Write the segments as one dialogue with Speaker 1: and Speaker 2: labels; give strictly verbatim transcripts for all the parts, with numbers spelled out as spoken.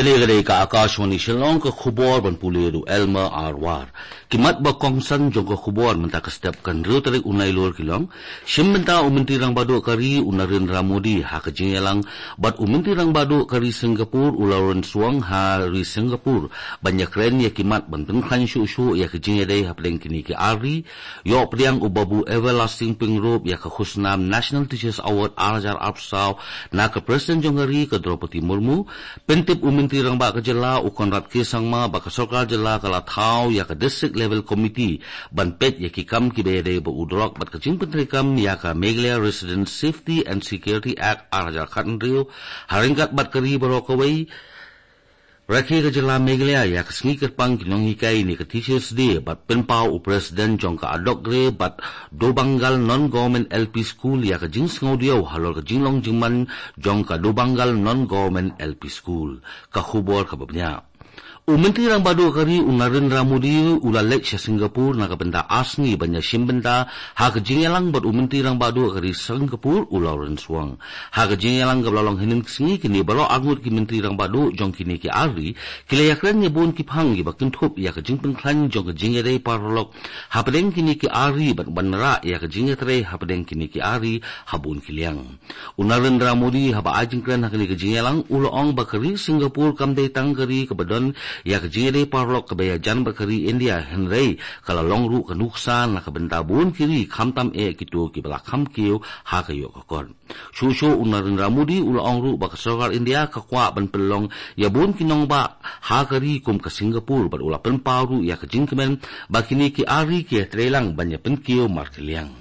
Speaker 1: Kali-kali ka Akashwani Shillong ka khubor ban puliru Elmer Arwar. Kimat ba kongsan jong ka khubor menta ka step kan ru tarik unai lor kilong. Shim menta umintirang badu kari unarin ramudi ha ka jingelang bat umintirang badu kari Singapore ulawan suang ha ri Singapore. Banyak ren ya kimat ban tengkhan syu-syu ya ka jingedai ha pedeng kini ki ari. Yo priang ubabu everlasting pingrop ya ka khusnam National Teachers Award Arajar Apsau na ka Presiden jong hari ka Draupadi Murmu. Pentip umintirang ba ka jela ukon rat kisang ma ba ka sarkar jela kala thau ya ka district level committee ban pet ya ki kam ki bede ba udrok bat ka jing pentrikam ya ka Meghalaya Resident Safety and Security Act Arajar Khatn Rio haringkat bat kari barokawai Rakhi ka jela Meghalaya ya ka sngi kerpang kinong hikai ni ka Teachers Day bat penpau u President jong ka adok gre bat Dobanggal non-government L P school ya ka jing sngodio halor ka jinglong jingman jong ka Dobanggal non-government L P school ka khubor ka babnya. Umintirang badu kari unarin ramudi ulalek sa Singapore na kabenda asni banya simbenda ha ka jingelang bat umintirang badu kari Singapore ulawan suang ha ka jingelang kablalong hinin singi kini balo angut ki mintirang badu jong kini ki ari kilayakran nya bon ki phang gi bakin thup ya ka jingpeng klan jong ka jingedai parlok ha pedeng kini ki ari bat banra ya ka jingetre ha pedeng kini ki ari habun kiliang unarin ramudi ha ba ajingkran ha kini ka jingelang ulong bakari Singapore kamdai tangkari kabadon ya ka jingedai parlok kabaya jan bakari India henrei kala longru ka nuksan na kabenta bun kiri khamtam e kitu ki bala kham kiu ha ka yo ka kon shushu unarin ramudi ulong ru ba ka sarkar India ka kwa ban pelong ya bun kinong ba ha kari kum ka Singapore ba ula pen paru ya ka jingkemen bakini ki ari ki trelang banya pen kiu markiliang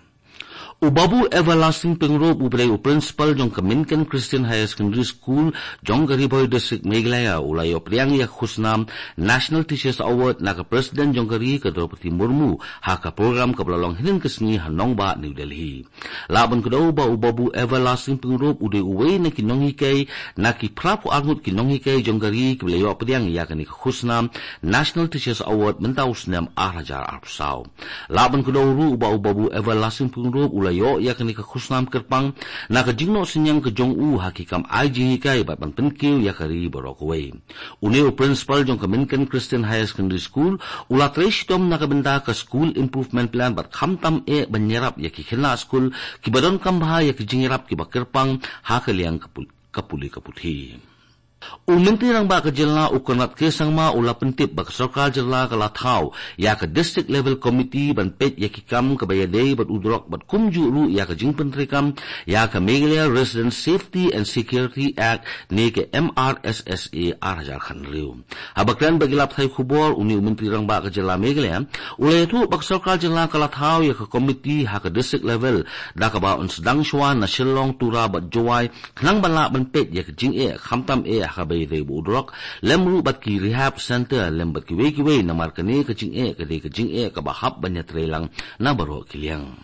Speaker 1: Ubabu everlasting pengrop ubray u principal jong Kaminkan Christian Higher Secondary School jong Gariboy District Meghalaya ulayo priang ya khusnam National Teachers Award na ka President jong Gari ka Draupadi Murmu ha ka program ka blalong hinin kesni hanong ba New Delhi. Laban ko daw ba ubabu everlasting pengrop uday uway na kinong hikay na ki prapo angut kinong hikay jong Gari ka balayo priang ya ka ni ka khusnam National Teachers Award mentaw snam Arajar Apsau. Laban ko daw ru ba ubabu everlasting pengrop yo ya kani ka khusnam kerpang na ka jingno sinyang ka jong u hakikam ai jingikai bat ban penkiu ya kari borokawai uneu principal jong Kaminkan Christian Higher Secondary School ula treshtom na ka benda ka school improvement plan bat khamtam e banyerap ya ki khilna school ki badon kambha ya ki jingirap ki bakerpang hakaliang kapuli kaputhi Umintirang ba ka jela ukonat kesang ma ula pentip ba ka sarkar jela kala thau ya ka district level committee ban pet ya ki kam ka bayadei bat udrok bat kumju ru ya ka jing pentrikam ya ka Meghalaya Resident Safety and Security Act ne ke M R S S A Arajar Khatn Rio habakran bagilap thai khubor uni umintirang ba ka jela Meghalaya ula itu ba ka sarkar jela kala thau ya ka committee ha ka district level da ka ba un sedang shwan na Shillong tura bat jowai khnang bala ban pet ya ka jing e khamtam e kabay rebu udrok lemru bat ki rehab center lem bat ki wei ki wei na markani ka jing e ka de ka jing e ka bahap banya trelang na baro kiliang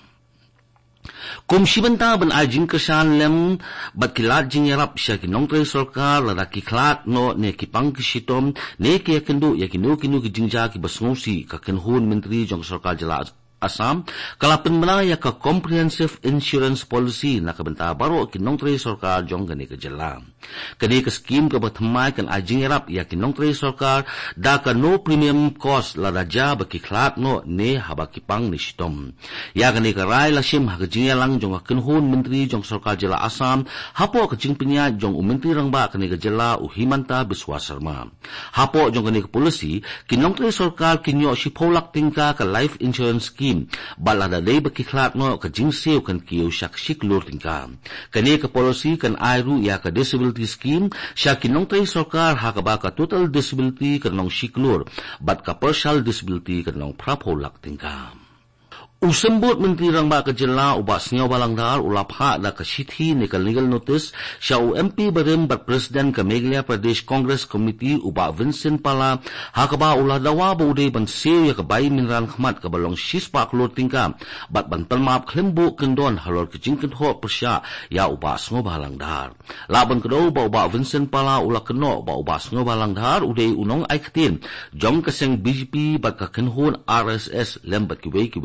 Speaker 1: kum shibanta ban ajing kesan lem bat kilat jing yarap sya ki nong tre sarkar la ki klat no ne ki pang ki shitom ne ki kendu ya ki no ki no ki jingja ki basngosi ka kenhun menteri jong sarkar jela Assam kalapan malaya ka comprehensive insurance policy na kabenta baro kinong tre sarkar jong gani ka jela kani ka scheme ka batmay kan ajing yarap ya kinong tre sarkar da ka no premium cost la raja ba ki klat no ne haba ki pang ni shitom ya kani ka rai la shim ha ka jingya lang jong ka kinhun menteri jong sarkar jela Assam hapo ka jing pinya jong umenteri rang ba kani ka jela u Himanta Biswa Sarma hapo jong kani ka policy kinong tre sarkar kinyo si pholak tingka ka life insurance scheme balada day bakiklat no ka jingsew kan kiyo siya siklur tingka kani ka policy kan ayru ya ka disability scheme siya kinong tay sarkar haka ba ka total disability kanong siklur bat ka partial disability kanong prapolak tingka Usembut mentirang ba ka jela ubas nyaw balangdar ulapha da ka sithi ni ka legal notice siya u M P barem bat President ka Meghalaya Pradesh Congress Committee uba Vincent Pala hakaba ula dawa bude ban sew ya ka bay minran khmat ka balong shispa kloting ka bat ban palmap khlembu kendon halor ka jingken ho persya ya ubas ngo balangdar laban kedo ba uba Vincent Pala ula keno ba ubas ngo balangdar ude unong aiktin jong ka seng B J P bat ka kenhun R S S lembat ki wei ki wei ki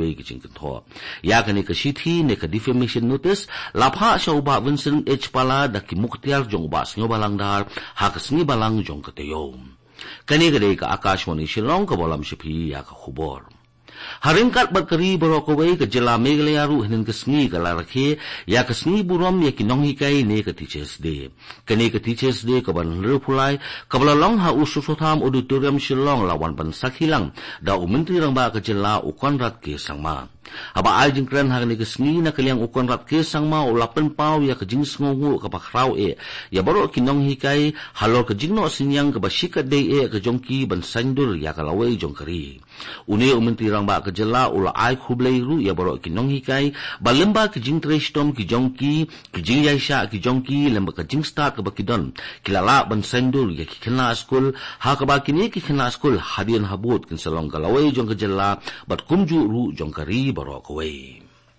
Speaker 1: กันทออยากในกสิทีในก defamation notice ลาพะชาวบะวินเซนเอชปาลาดักกิมุกเตียร์จงบะสงบาลังดาร์หากสงบาลังจงกเตยมกันนี้ก็ได้กับอากาศวันนี้ชิลองกับบอลมชิพีอยากขบอร์Haringkat berkeri berokowai ke jela megalayaru hinin kesngi ke larake ya kesngi burom ya kinong hikai ne ke teachers day kene ke teachers day ke ban repulai ke belalong ha ususotham auditorium Shillong lawan ban sakhilang da umentri rang ba ke jela ukon rat ke sangma aba ai jingkran ha ne kesngi na kaliang ukon rat ke sangma ulapen pau ya ke jing sngongu ke bakrau e ya baro kinong hikai halor ke jingno sinyang ke basika day e ke jongki ban sandur ya ke lawai jongkari une umentri rang ba ke jela ula ai khublei ru ya baro kinong hikai balemba ke jing trestom ki jongki ki jing yaisha ki jongki lemba ke jing start ke bakidon kilala ban sandur ya ki khna school ha ka ba kini ki khna school hadian habut kin salong galawai jong ke jela bat kumju ru jong kari baro kawai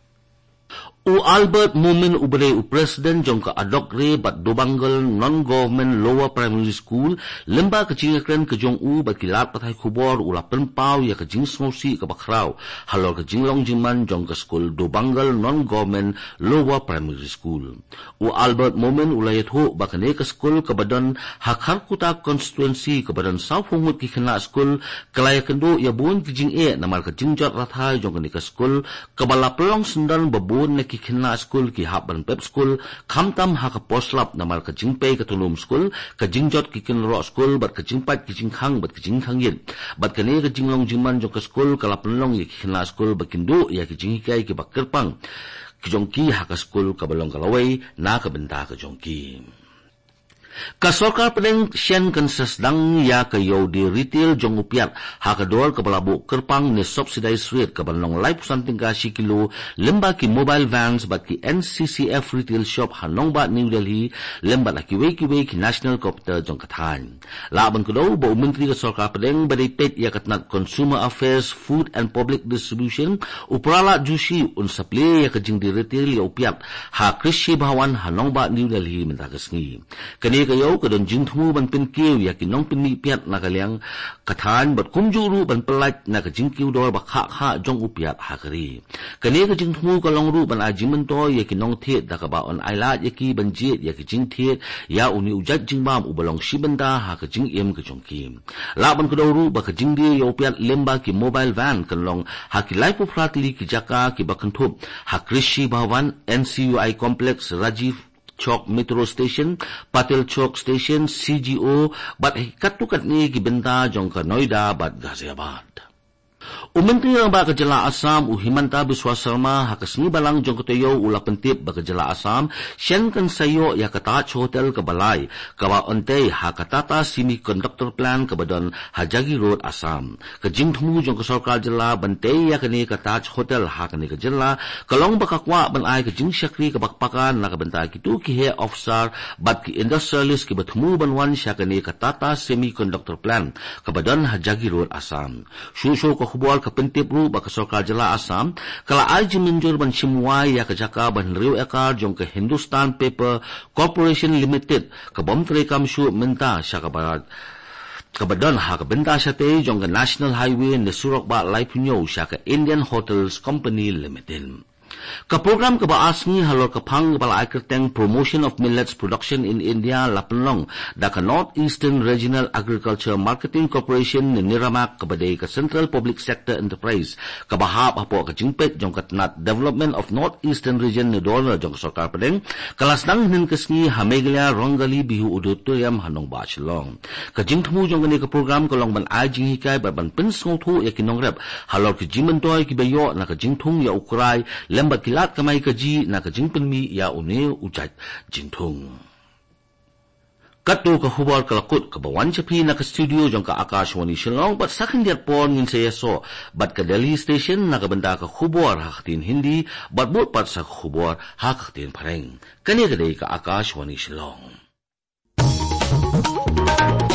Speaker 1: U Albert Mumin ubre u president jong ka adokre bat dobangal non-government lower primary school lemba kecil keren ke jong u bat kilat patai kubor ula penpau ya ke jing snosi ke bakrau halor ke jing long jingman jong ke school dobangal non-government lower primary school U Albert Mumin ulayat ho bakane ke school ke badan hakar kuta constituency ke badan South Hungut ki kena school kelaya kendo ya bun ke jing e namar ke jing jot rathai jong ke school ke bala pelong sendan babun ki kena school ki haban pep school kamtam ha ka poslap namar ka jingpei ka tulum school ka jingjot ki kin ro school bat ka jingpat ki jingkhang bat ka jingkhang yin bat ka ne ka jinglong jingman jong ka school kala penlong ki kena school bakindu ya ki jinghikai ki bakkerpang ki jongki ha ka school ka balong kalawai na ka benta ka jongki ka sorkar pedeng sien kan sesdang ya ke yo di retail jong upiat ha ka dor ke balabu kerpang ne subsidized rate ke banong live something ka si kilo lemba ki mobile vans bat ki N C C F retail shop hanong ba New Delhi lemba la ki we ki we ki national capital jong kathan la ban ko do bo menteri ka sorkar pedeng badai pet ya katnat consumer affairs food and public distribution uprala jushi un supply ya ke jing di retail ya upiat ha krishi bhawan hanong ba New Delhi menta kasngi kani kayo kadon jingthmu ban pin kiu ya kinong pin mi piat na kaliang kathan bat kumjuru ban pelat na ka jingkiu dor ba kha kha jong upiat hakari kani ka jingthmu ka longru ban ajimen to ya kinong the da ka ba on ailat ya ki ban jit ya ki jing the ya uni ujat jingbam ubalong shibanda ha ka jing em ka jongki la ban ka doru ba ka jingdi ya upiat lemba ki mobile van kan long ha ki life of fratli ki jaka ki bakanthub ha krishi bhawan N C U I complex Rajiv Chowk Metro Station, Patel Chowk Station, C G O, bat katukat ni gibenta jong ka Noida bat Ghaziabad. Umentri ang ba kajala Assam u Himanta Biswa Sarma hakasni balang jong katayo ula pentip ba kajala Assam siyan kan sayo ya katach hotel kabalay kawa ontay hakatata semiconductor plan kabadon Hajagi Road Assam kajing thumu jong kasarkar jala bantay ya kani katach hotel hakani kajala kalong bakakwa ban ay kajing syakri kabakpakan nakabantay kitu ki he officer bat ki industrialist ki bathumu banwan siya kani katata semiconductor plan kabadon Hajagi Road Assam shusho ka khubwal kapentip ru ba kasarkar jala Assam kala ay jiminjur ban simway ya kajaka ban riu ekar jong ke Hindustan Paper Corporation Limited ka bom tre kamshu menta siya kabarat kabadon ha ka benta siya te jong ke National Highway ne surok ba lai punyo siya ka Indian Hotels Company Limited ka program ka baasngi halor ka phang bala ikerteng promotion of millets production in India lapenlong da ka Northeastern Regional Agriculture Marketing Corporation ni niramak ka badai ka Central Public Sector Enterprise ka bahap apo ka jingpet jong katnat development of Northeastern Region ni dollar jong sarkar padeng kalasnang hin kasngi hameglia rongali bihu auditorium hanong ba Shillong ka jingthmu jong kani ka program ka long ban ajing hikay ban pinsngong thu ya kinong rep halor ki jimentoy ki bayo na ka jingthung ya ukray lemba kilat kamay kaji na kajingpen mi ya une ujat jintung. Kato ka hubar kalakut kabawan chapi na ka studio jong ka Akashwani Shillong bat sakin diat pon ngin saya so bat ka Delhi station na kabanda ka hubar hakatin Hindi bat bot pat sa hubar hakatin pareng. Kani kadai ka Akashwani Shillong.